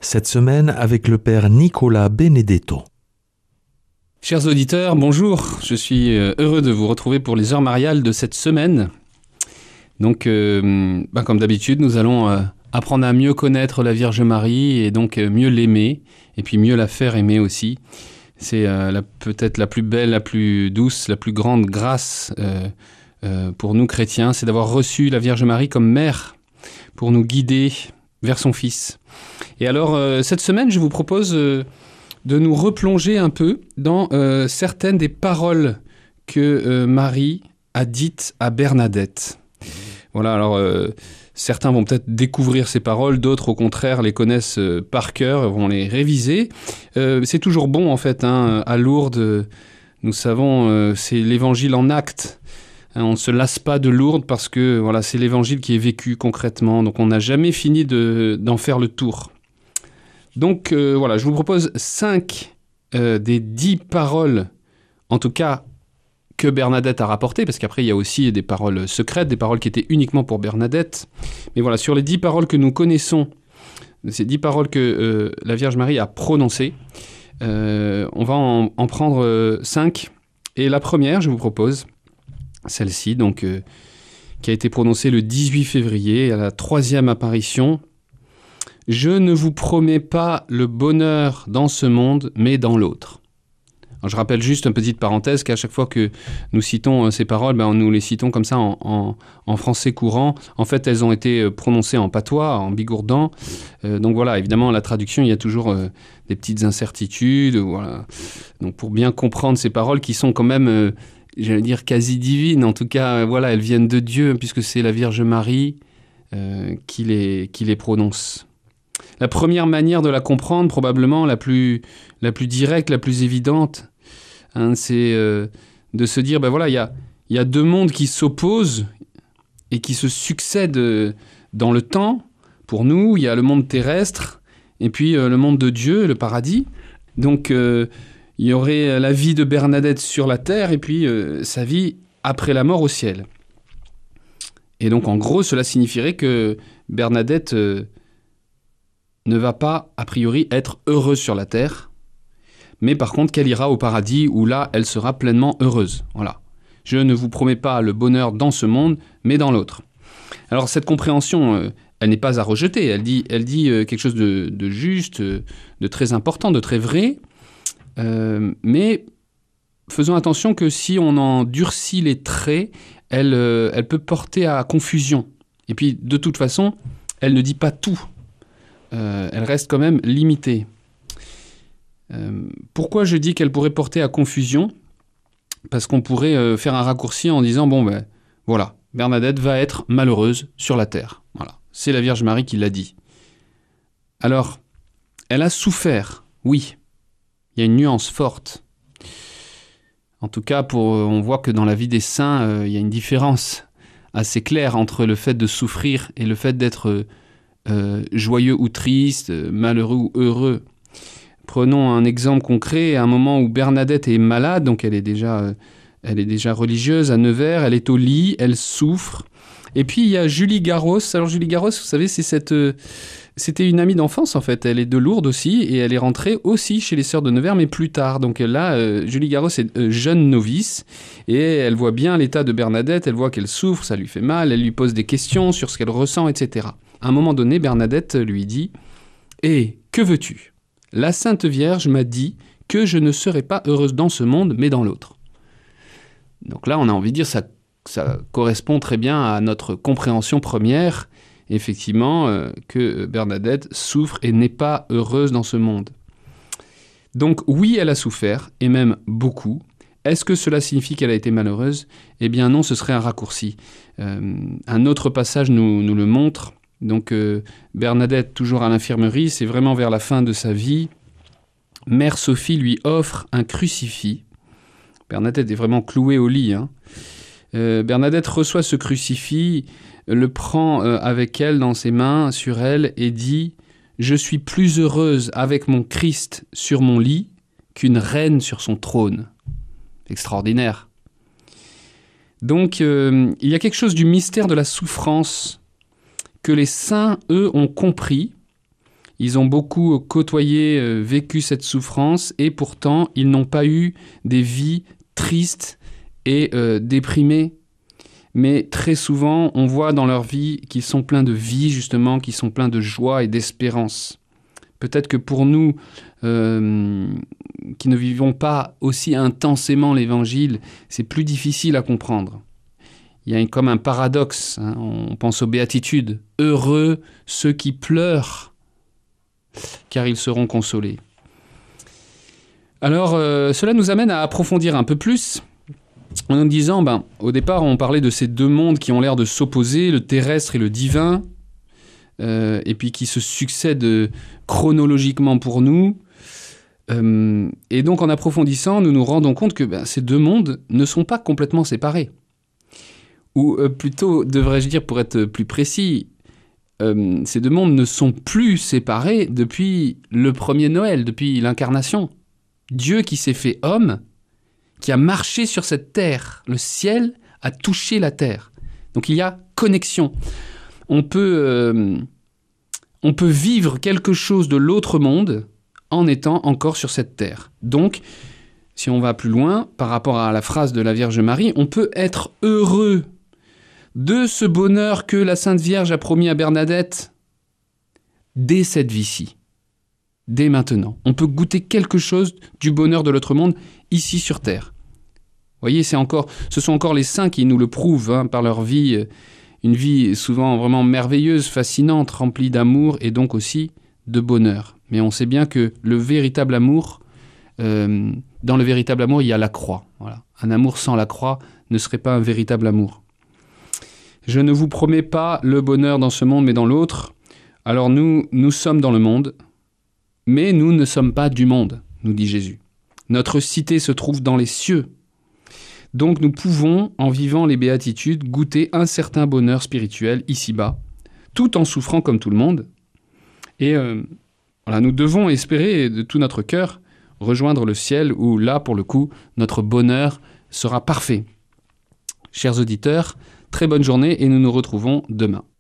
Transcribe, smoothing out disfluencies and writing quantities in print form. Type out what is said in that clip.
cette semaine avec le père Nicolas Benedetto. Chers auditeurs, bonjour. Je suis heureux de vous retrouver pour les heures mariales de cette semaine. Donc, comme d'habitude, nous allons apprendre à mieux connaître la Vierge Marie et donc mieux l'aimer et puis mieux la faire aimer aussi. C'est peut-être la plus belle, la plus douce, la plus grande grâce pour nous chrétiens, c'est d'avoir reçu la Vierge Marie comme mère pour nous guider vers son Fils. Et alors, cette semaine, je vous propose de nous replonger un peu dans certaines des paroles que Marie a dites à Bernadette. Voilà, alors certains vont peut-être découvrir ces paroles, d'autres au contraire les connaissent par cœur, vont les réviser. C'est toujours bon en fait, à Lourdes, nous savons, c'est l'évangile en actes. On ne se lasse pas de Lourdes parce que voilà, c'est l'évangile qui est vécu concrètement, donc on n'a jamais fini d'en faire le tour. Donc voilà, je vous propose 5 des 10 paroles, en tout cas, que Bernadette a rapportées, parce qu'après il y a aussi des paroles secrètes, des paroles qui étaient uniquement pour Bernadette. Mais voilà, sur les 10 paroles que nous connaissons, ces 10 paroles que la Vierge Marie a prononcées, on va en prendre 5. Et la première, je vous propose, celle-ci, donc, qui a été prononcée le 18 février, à la 3e apparition. « Je ne vous promets pas le bonheur dans ce monde, mais dans l'autre. » Alors, je rappelle juste une petite parenthèse qu'à chaque fois que nous citons ces paroles, nous les citons comme ça en français courant. En fait, elles ont été prononcées en patois, en bigourdan. Donc voilà, évidemment, la traduction, il y a toujours des petites incertitudes. Voilà. Donc pour bien comprendre ces paroles qui sont quand même, j'allais dire, quasi divines. En tout cas, voilà, elles viennent de Dieu, puisque c'est la Vierge Marie qui les prononce. La première manière de la comprendre, probablement la plus directe, la plus évidente, c'est de se dire, voilà, il y a deux mondes qui s'opposent et qui se succèdent dans le temps. Pour nous, il y a le monde terrestre et puis le monde de Dieu, le paradis. Donc, il y aurait la vie de Bernadette sur la terre et puis sa vie après la mort au ciel. Et donc, en gros, cela signifierait que Bernadette ne va pas, a priori, être heureuse sur la terre, mais par contre qu'elle ira au paradis où là, elle sera pleinement heureuse. Voilà. Je ne vous promets pas le bonheur dans ce monde, mais dans l'autre. Alors cette compréhension, elle n'est pas à rejeter. Elle dit quelque chose de juste, de très important, de très vrai, mais faisons attention que si on en durcit les traits, elle peut porter à confusion. Et puis, de toute façon, elle ne dit pas tout. Elle reste quand même limitée. Pourquoi je dis qu'elle pourrait porter à confusion ? Parce qu'on pourrait faire un raccourci en disant, voilà, Bernadette va être malheureuse sur la terre. Voilà, c'est la Vierge Marie qui l'a dit. Alors, elle a souffert, oui. Il y a une nuance forte. En tout cas, on voit que dans la vie des saints, il y a une différence assez claire entre le fait de souffrir et le fait d'être joyeux ou triste, malheureux ou heureux. Prenons un exemple concret, à un moment où Bernadette est malade, donc elle est déjà religieuse à Nevers, elle est au lit, elle souffre. Et puis il y a Julie Garros. Alors Julie Garros, vous savez, c'était une amie d'enfance en fait, elle est de Lourdes aussi, et elle est rentrée aussi chez les sœurs de Nevers, mais plus tard. Donc là, Julie Garros est jeune novice, et elle voit bien l'état de Bernadette, elle voit qu'elle souffre, ça lui fait mal, elle lui pose des questions sur ce qu'elle ressent, etc. À un moment donné, Bernadette lui dit « Eh, que veux-tu ? La Sainte Vierge m'a dit que je ne serai pas heureuse dans ce monde, mais dans l'autre. » Donc là, on a envie de dire ça correspond très bien à notre compréhension première, effectivement, que Bernadette souffre et n'est pas heureuse dans ce monde. Donc oui, elle a souffert, et même beaucoup. Est-ce que cela signifie qu'elle a été malheureuse ? Eh bien non, ce serait un raccourci. Un autre passage nous le montre. Donc Bernadette, toujours à l'infirmerie, c'est vraiment vers la fin de sa vie. Mère Sophie lui offre un crucifix. Bernadette est vraiment clouée au lit. Bernadette reçoit ce crucifix, le prend avec elle dans ses mains, sur elle, et dit « Je suis plus heureuse avec mon Christ sur mon lit qu'une reine sur son trône. » Extraordinaire. Donc, il y a quelque chose du mystère de la souffrance que les saints, eux, ont compris. Ils ont beaucoup côtoyé, vécu cette souffrance, et pourtant, ils n'ont pas eu des vies tristes et déprimées. Mais très souvent, on voit dans leur vie qu'ils sont pleins de vie, justement, qu'ils sont pleins de joie et d'espérance. Peut-être que pour nous, qui ne vivons pas aussi intensément l'Évangile, c'est plus difficile à comprendre. Il y a comme un paradoxe, hein. On pense aux béatitudes. Heureux ceux qui pleurent, car ils seront consolés. Alors, cela nous amène à approfondir un peu plus, en nous disant, au départ, on parlait de ces deux mondes qui ont l'air de s'opposer, le terrestre et le divin, et puis qui se succèdent chronologiquement pour nous. Et donc, en approfondissant, nous nous rendons compte que ces deux mondes ne sont pas complètement séparés. Ou plutôt, devrais-je dire, pour être plus précis, ces deux mondes ne sont plus séparés depuis le premier Noël, depuis l'incarnation. Dieu qui s'est fait homme, qui a marché sur cette terre. Le ciel a touché la terre. Donc il y a connexion. On peut vivre quelque chose de l'autre monde en étant encore sur cette terre. Donc, si on va plus loin, par rapport à la phrase de la Vierge Marie, on peut être heureux de ce bonheur que la Sainte Vierge a promis à Bernadette dès cette vie-ci, dès maintenant. On peut goûter quelque chose du bonheur de l'autre monde ici sur terre. Vous voyez, ce sont encore les saints qui nous le prouvent, hein, par leur vie, une vie souvent vraiment merveilleuse, fascinante, remplie d'amour et donc aussi de bonheur. Mais on sait bien que le véritable amour, dans le véritable amour, il y a la croix. Voilà. Un amour sans la croix ne serait pas un véritable amour. Je ne vous promets pas le bonheur dans ce monde, mais dans l'autre. Alors nous sommes dans le monde, mais nous ne sommes pas du monde, nous dit Jésus. Notre cité se trouve dans les cieux. Donc nous pouvons, en vivant les béatitudes, goûter un certain bonheur spirituel ici-bas, tout en souffrant comme tout le monde. Et nous devons espérer de tout notre cœur rejoindre le ciel où, là, pour le coup, notre bonheur sera parfait. Chers auditeurs, très bonne journée et nous nous retrouvons demain.